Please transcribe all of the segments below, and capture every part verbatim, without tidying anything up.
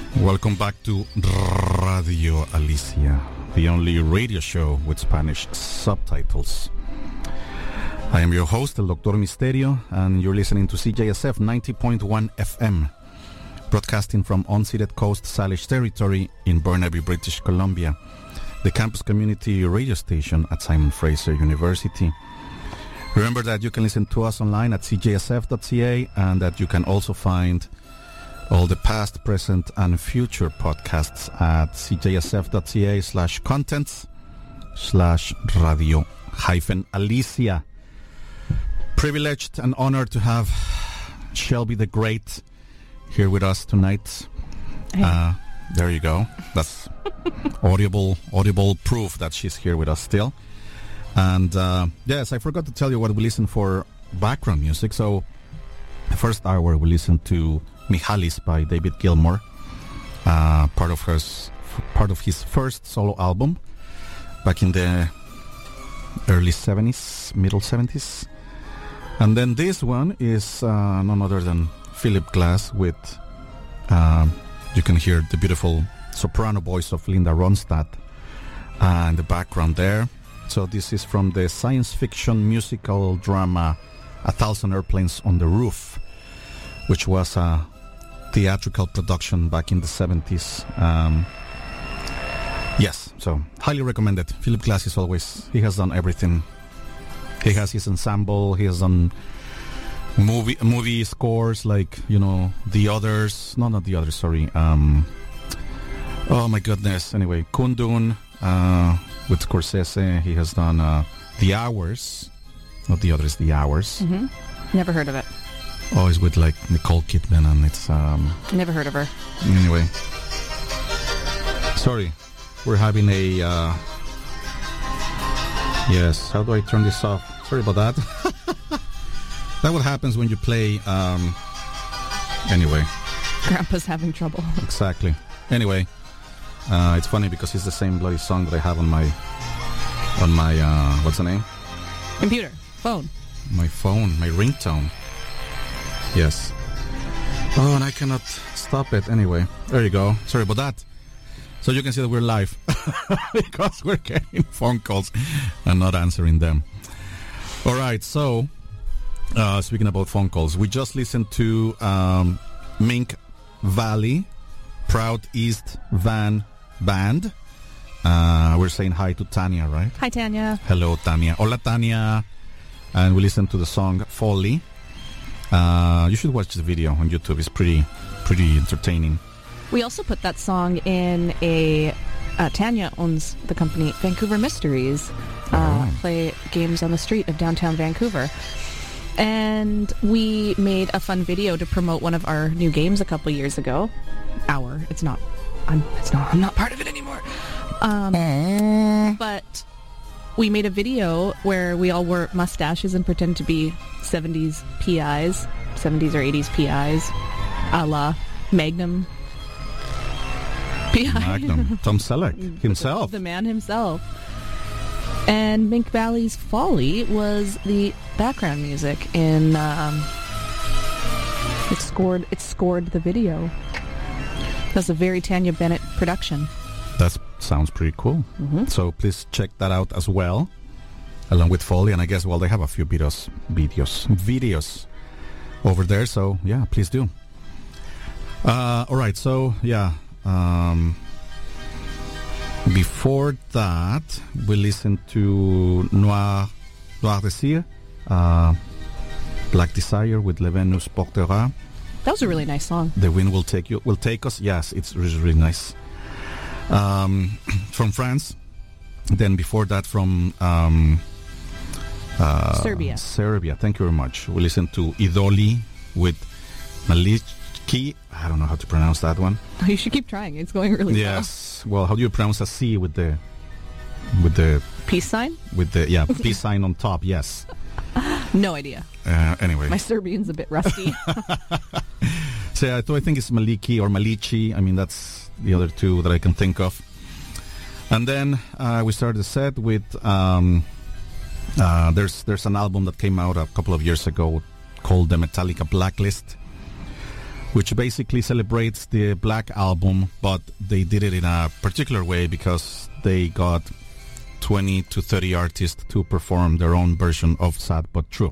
Welcome back to Radio Alicia, the only radio show with Spanish subtitles. I am your host, El Doctor Misterio, and you're listening to C J S F ninety point one F M, broadcasting from unceded Coast Salish territory in Burnaby, British Columbia, the campus community radio station at Simon Fraser University. Remember that you can listen to us online at c j s f dot c a and that you can also find all the past, present, and future podcasts at c j s f dot c a slash contents slash radio hyphen Alicia. Privileged and honored to have Shelby the Great here with us tonight. Hey. Uh, there you go. That's audible, audible proof that she's here with us still. And uh, yes, I forgot to tell you what we listen for background music. So the first hour we listened to Mihalis by David Gilmour, uh, part of his part of his first solo album back in the early seventies, middle seventies. And then this one is uh, none other than Philip Glass with, um, you can hear the beautiful soprano voice of Linda Ronstadt uh, in the background there. So this is from the science fiction musical drama A Thousand Airplanes on the Roof, which was a theatrical production back in the seventies. Um, yes, so highly recommended. Philip Glass is always, he has done everything. He has his ensemble, he has done movie movie scores like, you know, The Others, no, not The Others, sorry. Um, oh my goodness, anyway, Kundun uh, with Scorsese. He has done uh, The Hours, not The Others, The Hours. Mm-hmm. Never heard of it. Always with like Nicole Kidman, and it's um Never heard of her. Anyway, sorry, we're having a uh yes, how do I turn this off? Sorry about that. That what happens when you play um anyway, Grandpa's having trouble. exactly. Anyway, uh it's funny because it's the same bloody song that I have on my on my uh what's the name, Computer, phone. my phone, my ringtone. Yes. Oh, and I cannot stop it. Anyway, there you go. Sorry about that. So you can see that we're live because we're getting phone calls and not answering them. All right. So, uh, speaking about phone calls, we just listened to um, Mink Valley, Proud East Van Band. Uh, we're saying hi to Tanya, right? Hi, Tanya. Hello, Tanya. Hola, Tanya. And we listened to the song Folly. Uh, you should watch the video on YouTube. It's pretty, pretty entertaining. We also put that song in a... Uh, Tanya owns the company Vancouver Mysteries. Uh, Oh. Play games on the street of downtown Vancouver. And we made a fun video to promote one of our new games a couple years ago. Our. It's not... I'm, it's not, I'm not part of it anymore. Um, but... We made a video where we all wore mustaches and pretend to be seventies P Is, seventies or eighties P Is, a la Magnum P I. Magnum. Tom Selleck himself. The man himself. And Mink Valley's Folly was the background music in, um, it scored, it scored the video. That's a very Tanya Bennett production. That sounds pretty cool. Mm-hmm. So please check that out as well, along with Foley. And I guess, well, they have a few videos, videos, videos over there. So yeah, please do. Uh, all right. So yeah. Um, before that, we listened to Noir, Noir Désir, uh, Black Desire with Le Vent nous portera. That was a really nice song. The Wind Will Take You, Will Take Us. Yes, it's really, really nice. Um, from France. Then before that, from um, uh, Serbia. Serbia. Thank you very much. We listened to Idoli with Maliki. I don't know how to pronounce that one. You should keep trying. It's going really Yes. Well, how do you pronounce a C with the with the well. Peace sign? with the yeah peace sign on top? Yes. No idea. Uh, anyway. My Serbian's a bit rusty. So I, th- I think it's Maliki or Malici. I mean, that's the other two that I can think of. And then uh, we started the set with um, uh, there's there's an album that came out a couple of years ago called the Metallica Blacklist. which basically celebrates the Black Album, but they did it in a particular way because they got twenty to thirty artists to perform their own version of Sad But True.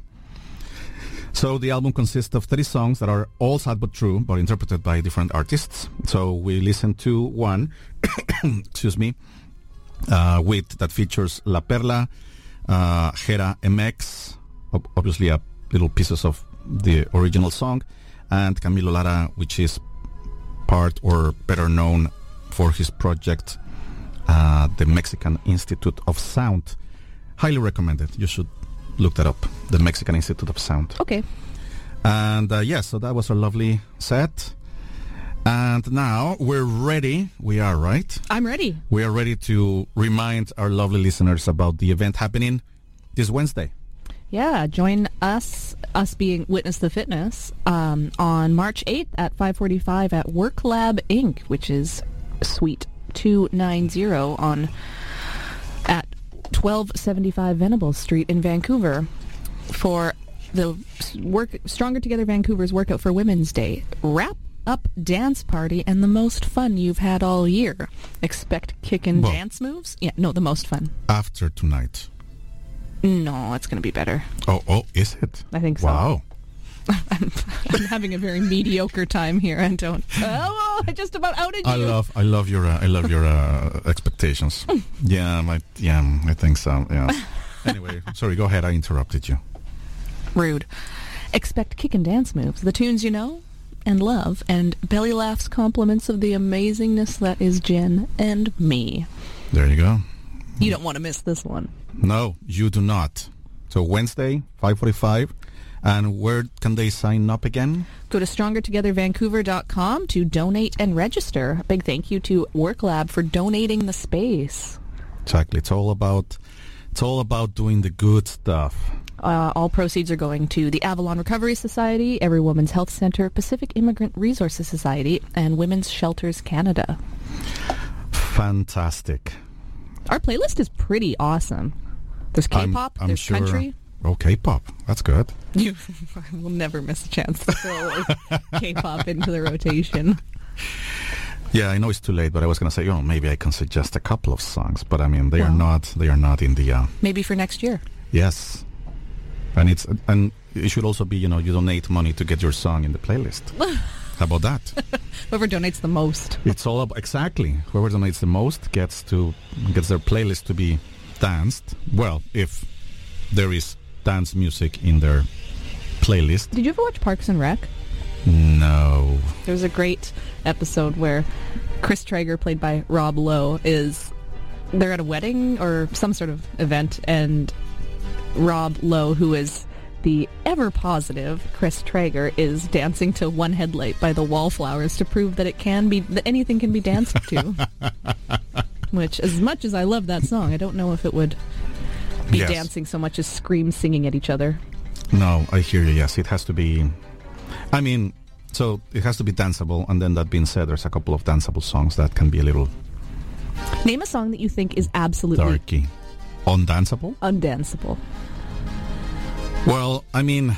So the album consists of thirty songs that are all sad but true, but interpreted by different artists. So we listen to one, excuse me, uh, with that features La Perla, uh, Jera M X, ob- obviously a little pieces of the original song, and Camilo Lara, which is part or better known for his project, uh, the Mexican Institute of Sound. Highly recommended. You should look that up, the Mexican Institute of Sound. Okay. And uh, yes, yeah, so that was a lovely set. And now we're ready. We are, right? I'm ready. We are ready to remind our lovely listeners about the event happening this Wednesday. Yeah, join us, us being Witness the Fitness, um, on March eighth at five forty-five at Work Lab Incorporated, which is Suite two ninety on at twelve seventy-five Venables Street in Vancouver for the work Stronger Together Vancouver's Workout for Women's Day wrap up dance party and the most fun you've had all year. Expect kickin' Well, dance moves? Yeah, no, the most fun. After tonight. No, it's going to be better. Oh, oh, is it? I think so. Wow. I'm, I'm having a very mediocre time here, and don't. Oh, I just about outed you. I love, I love your, uh, I love your uh, expectations. yeah, my, yeah, I think so. Yeah. Anyway, sorry. Go ahead. I interrupted you. Rude. Expect kick and dance moves, the tunes you know and love, and belly laughs, compliments of the amazingness that is Jen and me. There you go. You don't want to miss this one. No, you do not. So Wednesday, five forty-five. And where can they sign up again? Go to stronger together vancouver dot com to donate and register. A big thank you to WorkLab for donating the space. Exactly. It's all about it's all about doing the good stuff. Uh, all proceeds are going to the Avalon Recovery Society, Every Woman's Health Center, Pacific Immigrant Resources Society, and Women's Shelters Canada. Fantastic. Our playlist is pretty awesome. There's K-pop, I'm, I'm there's sure. country. Oh, K-pop. That's good. You will never miss a chance to throw K-pop into the rotation. Yeah, I know it's too late, but I was going to say, oh, maybe I can suggest a couple of songs, but I mean, they well, are not. They are not in the. Uh, maybe for next year. Yes, and it's and it should also be, you know, you donate money to get your song in the playlist. How about that? Whoever donates the most. It's all about exactly whoever donates the most gets to gets their playlist to be danced. Well, if there is dance music in their playlist. Did you ever watch Parks and Rec? No. There was a great episode where Chris Traeger, played by Rob Lowe, is they're at a wedding or some sort of event, and Rob Lowe, who is the ever positive Chris Traeger, is dancing to One Headlight by the Wallflowers to prove that it can be that anything can be danced to. Which, as much as I love that song, I don't know if it would be yes. dancing so much as scream singing at each other. No, I hear you. Yes, it has to be. I mean, so it has to be danceable. And then that being said, there's a couple of danceable songs that can be a little. Name a song that you think is absolutely darky, undanceable. Undanceable. Well, I mean,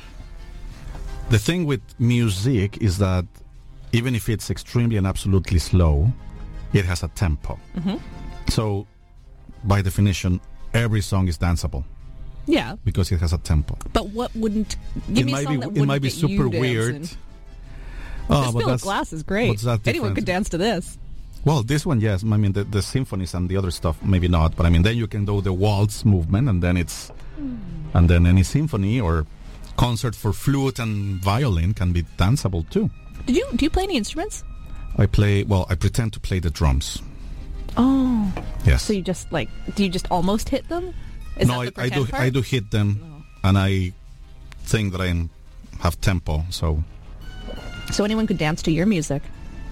the thing with music is that even if it's extremely and absolutely slow, it has a tempo. Mm-hmm. So, by definition, every song is danceable. Yeah, because it has a tempo. But what wouldn't give it me might a song be, that it wouldn't might be get super you weird. dancing? Oh, this but Fill that's, Glass is great. What's that Anyone different? could dance to this. Well, this one, yes. I mean, the, the symphonies and the other stuff, maybe not. But I mean, then you can do the waltz movement, and then it's, mm. and then any symphony or concert for flute and violin can be danceable too. Did you do you play any instruments? I play. Well, I pretend to play the drums. Oh. Yes. So you just like? Do you just almost hit them? Is no, that the I, I do. part? I do hit them, oh. and I think that I have tempo. So. So anyone could dance to your music.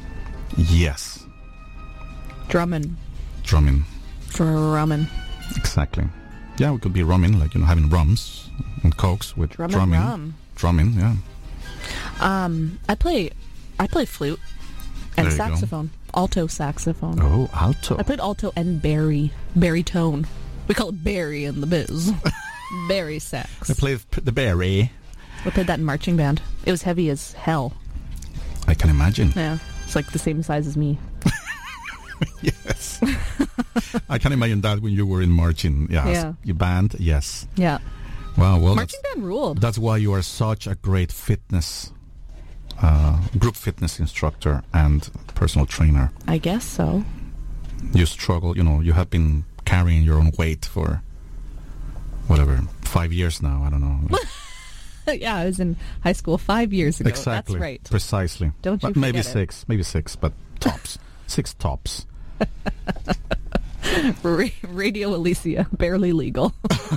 Yes. Drumming. Drumming. Drumming. Exactly. Yeah, we could be rumming, like, you know, having rums and cokes with Drum drumming. And rum. Drumming, yeah. Um, I play, I play flute and there saxophone, alto saxophone. Oh, alto. I played alto and bari, baritone. We call it bari in the biz. Bari sax. I played p- the bari. We played that in marching band. It was heavy as hell. can imagine. Yeah. It's like the same size as me. Yes. I can imagine that when you were in marching. Yes. Yeah. You band, yes. Yeah. Wow, well, Marching that's, band ruled. that's why you are such a great fitness, uh, group fitness instructor and personal trainer. I guess so. You struggle, you know, you have been carrying your own weight for, whatever, five years now, I don't know. Yeah, I was in high school five years ago. Exactly. That's right. Precisely. Don't you But maybe forget it. six, maybe six, but tops. Six tops. Ra- Radio Alicia, barely legal.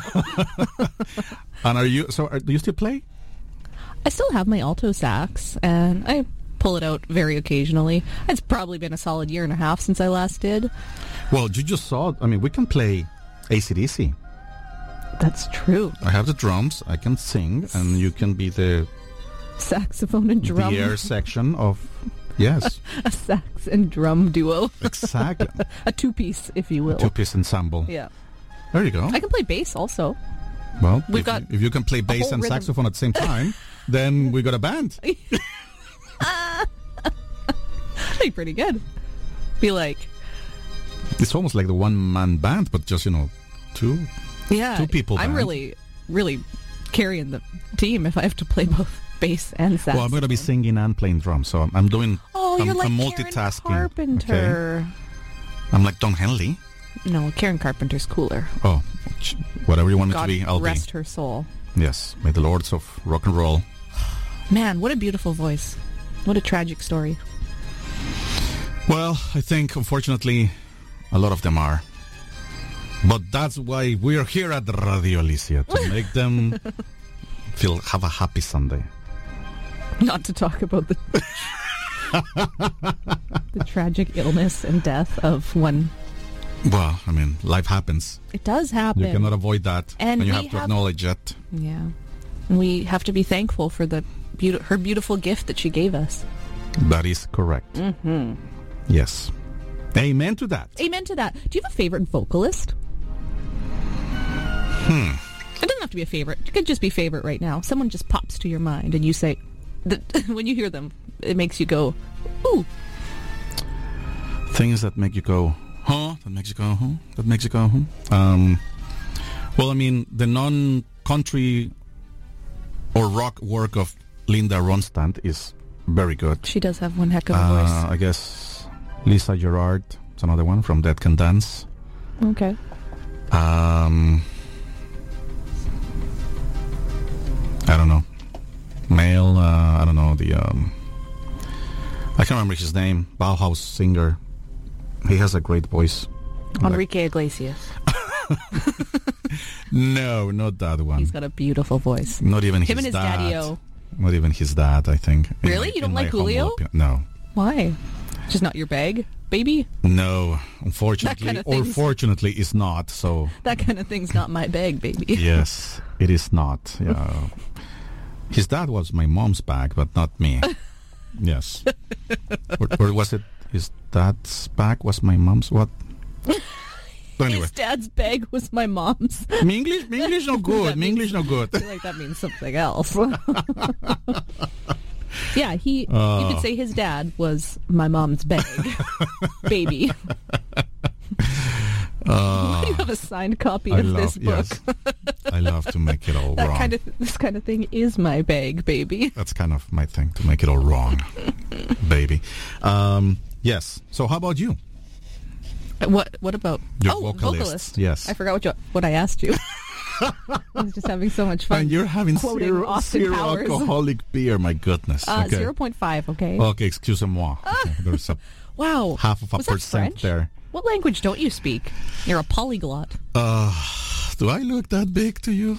And are you, so are, do you still play? I still have my alto sax, and I pull it out very occasionally. It's probably been a solid year and a half since I last did. Well, you just saw, I mean, we can play A C D C. That's true. I have the drums, I can sing, and you can be the, Saxophone and drum. the air section of, yes, A sax and drum duo. exactly. A two-piece, if you will. Two-piece ensemble. Yeah. There you go. I can play bass also. Well, We've if, got if you can play bass whole and rhythm. saxophone at the same time, then we got a band. Be pretty good. Be like, It's almost like the one-man band, but just, you know, two. yeah. Two people I'm band. really, really carrying the team if I have to play both bass and sax. Well, I'm going to be singing and playing drums, so I'm, I'm doing, Oh, I'm, you're like I'm Karen multitasking. Carpenter. Okay? I'm like Don Henley. No, Karen Carpenter's cooler. Oh, ch- whatever you want me God to be, I'll rest her soul. be. Yes, may the lords of rock and roll. Man, what a beautiful voice. What a tragic story. Well, I think, unfortunately, a lot of them are. But that's why we're here at Radio Alicia, to make them feel, have a happy Sunday. Not to talk about the the tragic illness and death of one. Well, I mean, life happens. It does happen. You cannot avoid that, And and you we have to have- acknowledge it. Yeah. And we have to be thankful for the beauti- her beautiful gift that she gave us. That is correct. Mm-hmm. Yes. Amen to that. Amen to that. Do you have a favorite vocalist? Hmm. It doesn't have to be a favorite. It could just be favorite right now. Someone just pops to your mind and you say, that when you hear them, it makes you go, ooh. Things that make you go, huh? That makes you go, huh? That makes you go, huh? Um, well, I mean, the non-country or rock work of Linda Ronstadt is very good. She does have one heck of a Uh, I guess Lisa Gerrard is another one from Dead Can Dance. voice. Okay. Um, I don't know. Male, uh, I don't know, the, um, I can't remember his name, Bauhaus singer. He has a great voice. Enrique Iglesias. No, not that one. He's got a beautiful voice. Not even Him his and his dad. daddy-o. Not even his dad, I think. In Really? my- You don't in like my humble Julio? opinion. No. Why? Just not your bag, baby? No, unfortunately, That kind of or thing's- fortunately, it's not. So That kind of thing's not my bag, baby. yes, it is not. Yeah, his dad was my mom's bag, but not me. Yes, or, or was it his dad's bag? Was my mom's? What? But anyway, His dad's bag was my mom's. me English, me English no good. Me English no good. I feel like that means something else. Yeah, he. you Oh. could say his dad was my mom's bag, baby. Why do you have a signed copy I of love, this book? yes, I love to make it all That wrong. kind of this kind of thing is my bag, baby. That's kind of my thing, to make it all wrong, baby. Um, yes. So how about you? What? What about Your oh, vocalist, yes. I forgot what you, what I asked you. I was just having so much fun. And you're having quoting zero, Austin zero Powers. alcoholic beer. My goodness. Uh, okay. zero point five. Okay. Okay, excusez-moi. Okay, there's a Wow. half of a Was that percent French? there. What language don't you speak? You're a polyglot. Uh, do I look that big to you?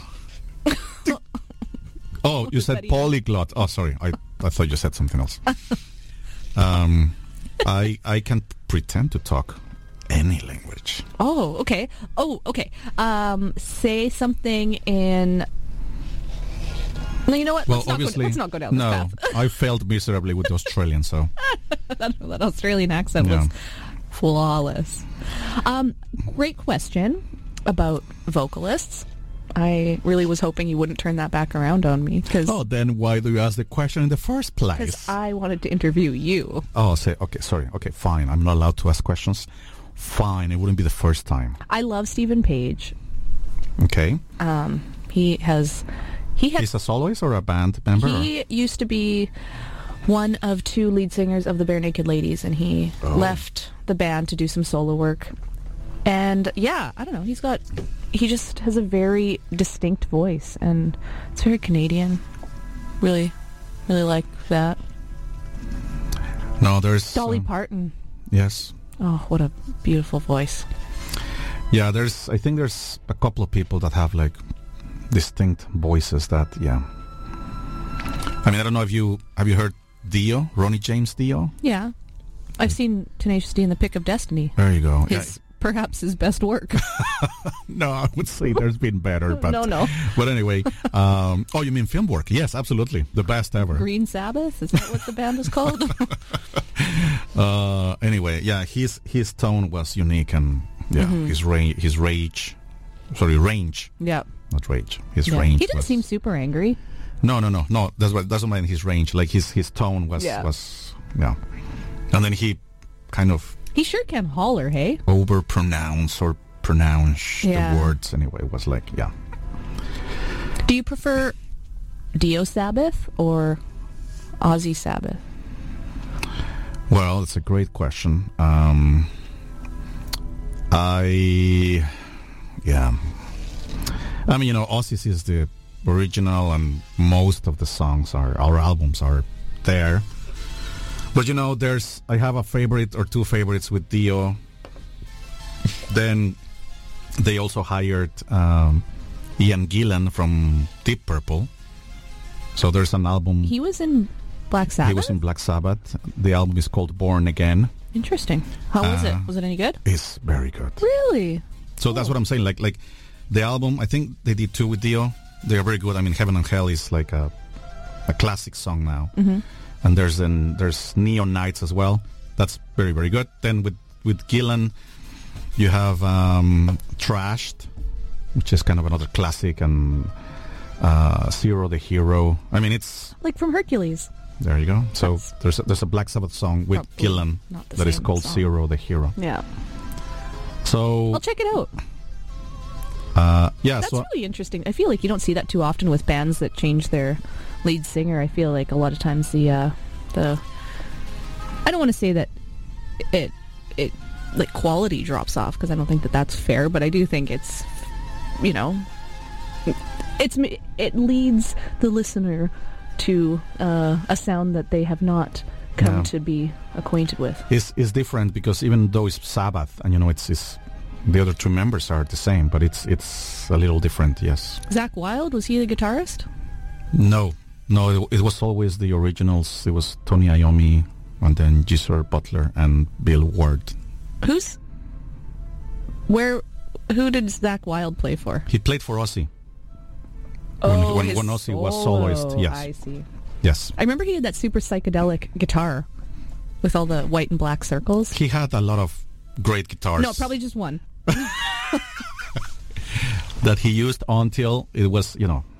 Oh, you was said that even? polyglot. Oh, sorry. I, I thought you said something else. um, I I can pretend to talk any language. Oh, okay. Oh, okay. Um, say something in. No, you know what? Well, let's, not go, obviously, let's not go down no. this path. I failed miserably with the Australian, so that, that Australian accent Yeah. was flawless. Um, great question about vocalists. I really was hoping you wouldn't turn that back around on me because Oh, then why do you ask the question in the first place? I wanted to interview you. Oh, say okay, sorry. Okay, fine. I'm not allowed to ask questions. Fine, it wouldn't be the first time. I love Stephen Page. Okay. Um, he has, he has. He's a soloist or a band member? He or? used to be one of two lead singers of the Bare Naked Ladies, and he Oh. left the band to do some solo work. And yeah, I don't know. He's got, he just has a very distinct voice, and it's very Canadian. Really, really like that. No, there's Dolly um, Parton. Yes. Oh, what a beautiful voice. Yeah, there's. I think there's a couple of people that have like distinct voices. That yeah. I mean, I don't know if you have you heard Dio, Ronnie James Dio. Yeah, I've seen Tenacious D in The Pick of Destiny. There you go. His perhaps his best work. Yeah. No, I would say there's been better, but no, no. But anyway, um, oh, you mean film work? Yes, absolutely, the best ever. Green Sabbath, is that what the band is called? uh, anyway, yeah, his his tone was unique, and yeah, Mhm. his range, his rage, sorry, range, Yeah. not rage, his yeah. range. He didn't was, seem super angry. No, no, no, no. That's what doesn't mean his range. Like his his tone was Yeah. was yeah, and then he kind of He sure can holler, hey? over pronounce or pronounce Yeah. the words. Anyway, it was like yeah. Do you prefer Dio Sabbath or Ozzy Sabbath? Well, it's a great question. Um, I yeah, I mean, you know, Ozzy is the original, and most of the songs are our albums are there. But you know, there's I have a favorite or two favorites with Dio. Then they also hired um, Ian Gillan from Deep Purple. So there's an album. He was in Black Sabbath? He was in Black Sabbath. The album is called Born Again. Interesting. How was Uh, it? Was it any good? It's very good. Really? So that's what I'm saying. Like, like the album, I think they did two with Dio. They are very good. I mean, Heaven and Hell is like a a classic song now. Mm-hmm. And there's an, there's Neon Nights as well. That's very very good. Then with with Gillan, you have um, Trashed, which is kind of another classic, and uh, Zero the Hero. I mean, it's Like from Hercules. there you go. So That's there's a, there's a Black Sabbath song with probably Gillan not the that is same called song. Zero the Hero. Yeah. So I'll check it out. uh, yeah, That's so really interesting. I feel like you don't see that too often with bands that change their lead singer. I feel like a lot of times the uh, the I don't want to say that it it like quality drops off, because I don't think that that's fair, but I do think it's, you know, it's it leads the listener to uh, a sound that they have not come Yeah. to be acquainted with. It's, it's different because even though it's Sabbath, and you know, it's, it's the other two members are the same, but it's it's a little different. Yes. Zach Wilde, was he the guitarist? No, no, it, it was always the originals. It was Tony Iommi, and then Geezer Butler and Bill Ward. Who's where? Who did Zach Wilde play for? He played for Ozzy. When- Oh, when- his when Ozzy was solo. soloist, yes. I see. Yes, I remember he had that super psychedelic guitar with all the white and black circles. he had a lot of great guitars. No, probably just one. that he used until it was, you know,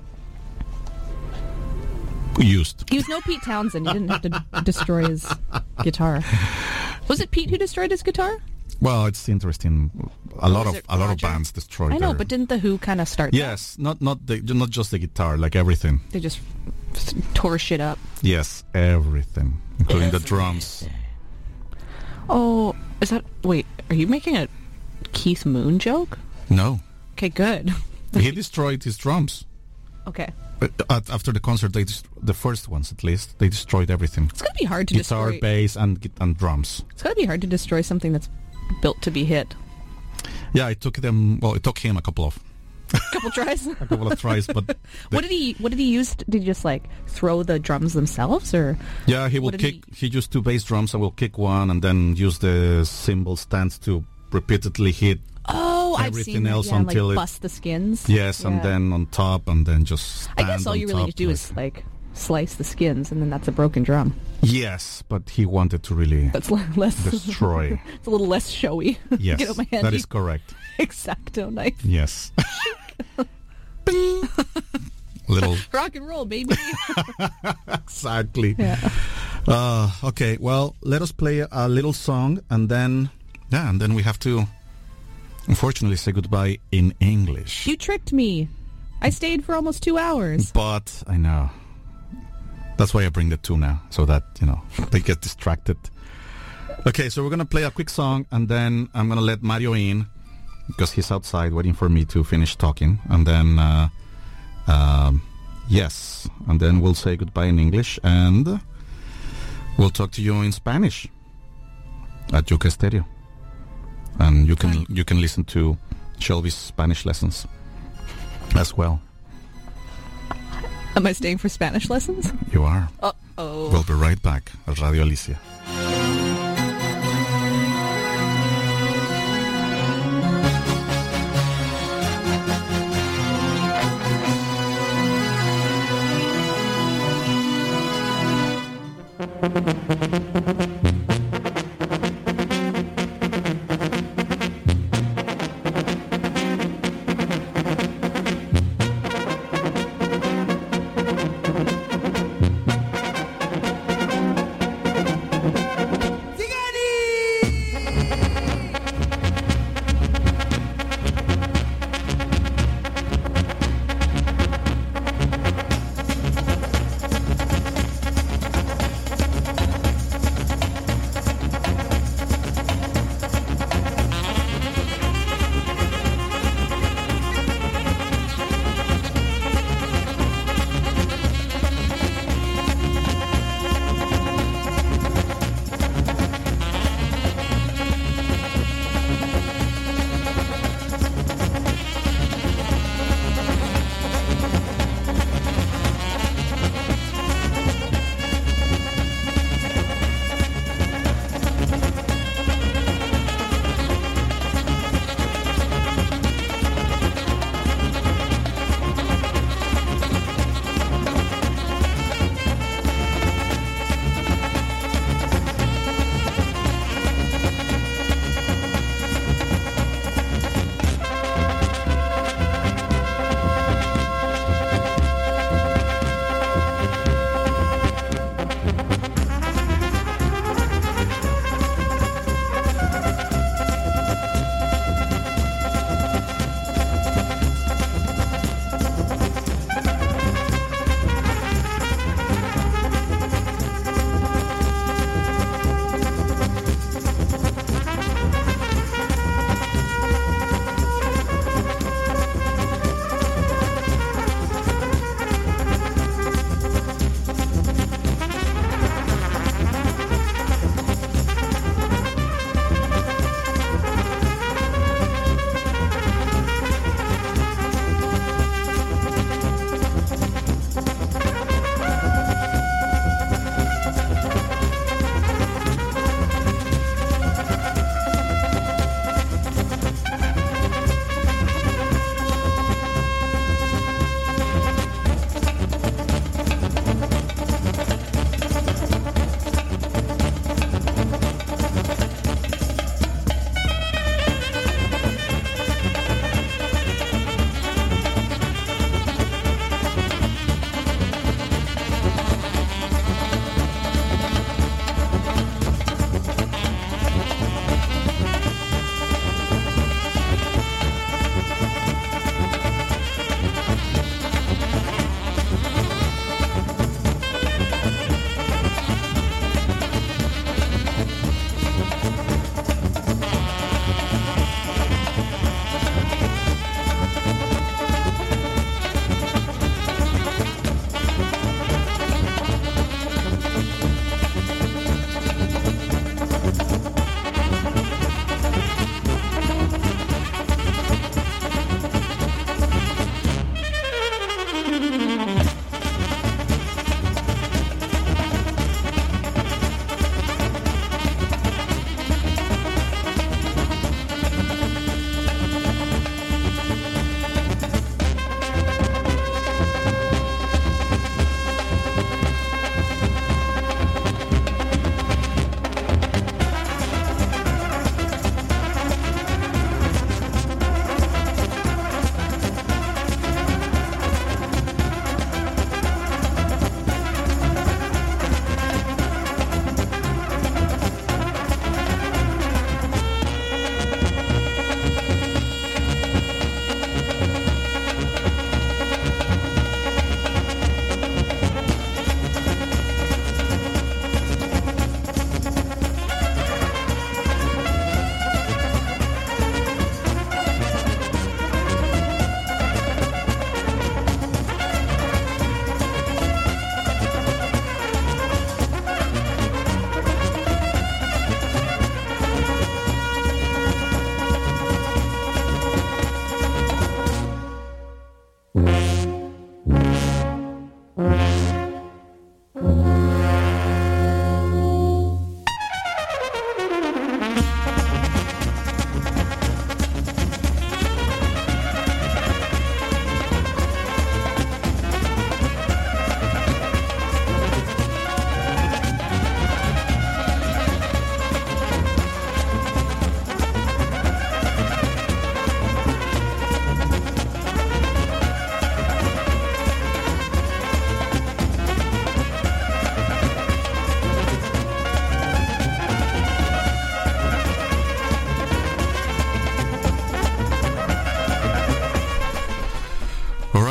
used. He was no Pete Townsend. He didn't have to d- destroy his guitar. Was it Pete who destroyed his guitar? Well, it's interesting. A lot was of it a lot of Roger? bands destroyed. I know, their- but didn't the Who kind of start? that? yes, not not the not just the guitar, like everything. They just f- tore shit up. Yes, everything, including the drums. Oh, is that? Wait, are you making a Keith Moon joke? No, Okay, good. he destroyed his drums. Okay, But at, after the concert, they dest- the first ones at least, they destroyed everything: it's gonna be hard to guitar, destroy. bass, and gui- and drums. It's gonna be hard to destroy something that's built to be hit. Yeah, it took them. Well, it took him a couple of Couple tries. a couple of tries, but What did he? What did he use? Did he just like throw the drums themselves, or yeah, he will What did kick. He... used two bass drums and will kick one, and then use the cymbal stands to repeatedly hit. oh, I've Everything seen that, else yeah, and, until like it- bust the skins. Yes, and Yeah. then on top, and then just. I Stand guess all on you really need top to do like- is like slice the skins, and then that's a broken drum. Yes, but he wanted to really That's le- less destroy. It's a little less showy. Yes, Get out my handy that is correct. X-Acto knife. Yes. Little. Rock and roll, baby. Exactly. Yeah. Uh, okay, well, let us play a little song, and then, yeah, and then we have to, unfortunately, say goodbye in English. You tricked me. I stayed for almost two hours. But, I know. That's why I bring the two now, so that, you know, they get distracted. Okay, so we're going to play a quick song, and then I'm going to let Mario in, because he's outside waiting for me to finish talking, and then, uh, um, yes, and then we'll say goodbye in English, and we'll talk to you in Spanish at Yuka Stereo, and you can you can listen to Shelby's Spanish lessons as well. Am I staying for Spanish lessons? You are. Uh-oh. We'll be right back at Radio Alicia.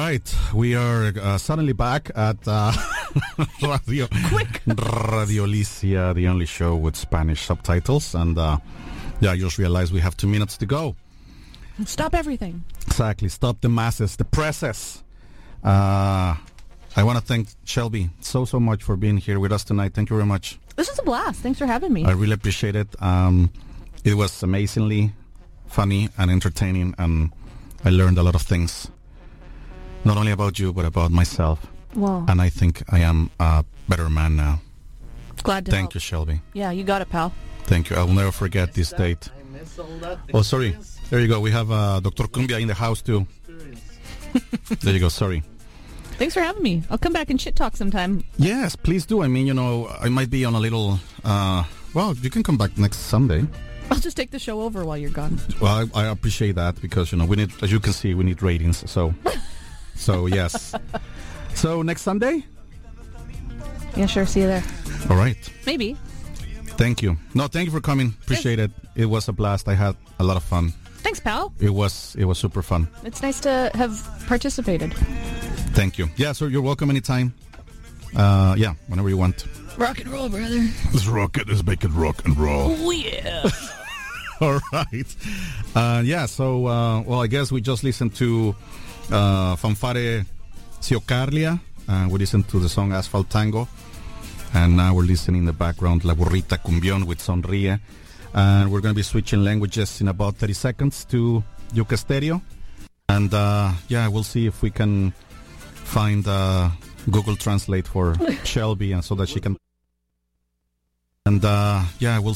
right, we are uh, suddenly back at uh, Radio, Radio Alicia, the only show with Spanish subtitles. And uh, yeah, I just realized we have two minutes to go. Stop everything. Exactly. Stop the masses, the presses. Uh, I want to thank Shelby so, so much for being here with us tonight. Thank you very much. This was a blast. Thanks for having me. I really appreciate it. Um, it was amazingly funny and entertaining, and I learned a lot of things. Not only about you, but about myself. Wow. And I think I am a better man now. Glad to Thank help. you, Shelby. Yeah, you got it, pal. Thank you. I will never forget this date. Oh, sorry. There you go. We have uh, Doctor Cumbia in the house, too. There you go. Sorry. Thanks for having me. I'll come back and shit talk sometime. Yes, please do. I mean, you know, I might be on a little... Uh, well, you can come back next Sunday. I'll just take the show over while you're gone. Well, I, I appreciate that because, you know, we need, as you can see, we need ratings. So, so yes. So next Sunday? Yeah, sure. See you there. All right. Maybe. Thank you. No, thank you for coming. Appreciate it. It was a blast. I had a lot of fun. Thanks, pal. It was it was super fun. It's nice to have participated. Thank you. Yeah, so you're welcome anytime. Uh, yeah, whenever you want. Rock and roll, brother. Let's rock it. Let's make it rock and roll. Oh, yeah. All right. Uh, yeah, so, uh, well, I guess we just listened to uh, Fanfare Ciocarlia. Uh, we listened to the song Asphalt Tango. And now we're listening in the background La Burrita Cumbión with Sonríe. And we're going to be switching languages in about thirty seconds to Yuca Stereo. And, uh, yeah, we'll see if we can find uh, Google Translate for Shelby and so that she can... And, uh, yeah, we'll